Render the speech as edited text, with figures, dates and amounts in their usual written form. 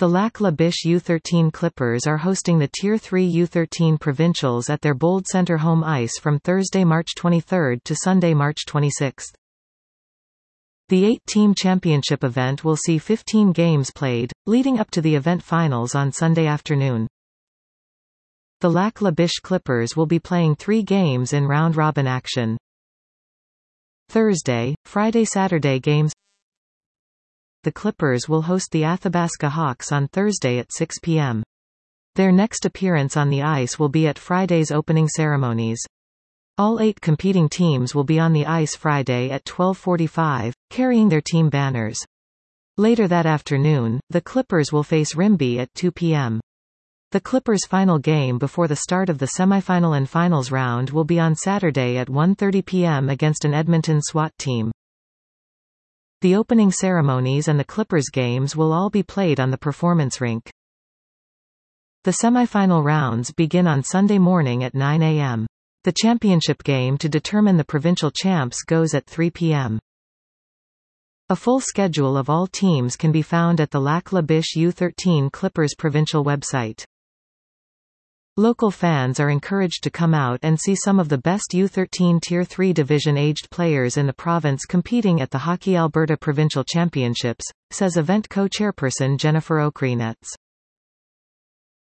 The Lac La Biche U13 Clippers are hosting the Tier 3 U13 Provincials at their Bold Centre home ice from Thursday, March 23 to Sunday, March 26. The 8-team championship event will see 15 games played, leading up to the event finals on Sunday afternoon. The Lac La Biche Clippers will be playing 3 games in round-robin action. Thursday, Friday, Saturday games. The Clippers will host the Athabasca Hawks on Thursday at 6 p.m. Their next appearance on the ice will be at Friday's opening ceremonies. All 8 competing teams will be on the ice Friday at 12:45, carrying their team banners. Later that afternoon, the Clippers will face Rimbey at 2 p.m. The Clippers' final game before the start of the semifinal and finals round will be on Saturday at 1:30 p.m. against an Edmonton SWAT team. The opening ceremonies and the Clippers games will all be played on the performance rink. The semifinal rounds begin on Sunday morning at 9 a.m. The championship game to determine the provincial champs goes at 3 p.m. A full schedule of all teams can be found at the Lac La Biche U13 Clippers provincial website. Local fans are encouraged to come out and see some of the best U13 Tier 3 division-aged players in the province competing at the Hockey Alberta Provincial Championships, says event co-chairperson Jennifer Okrinets.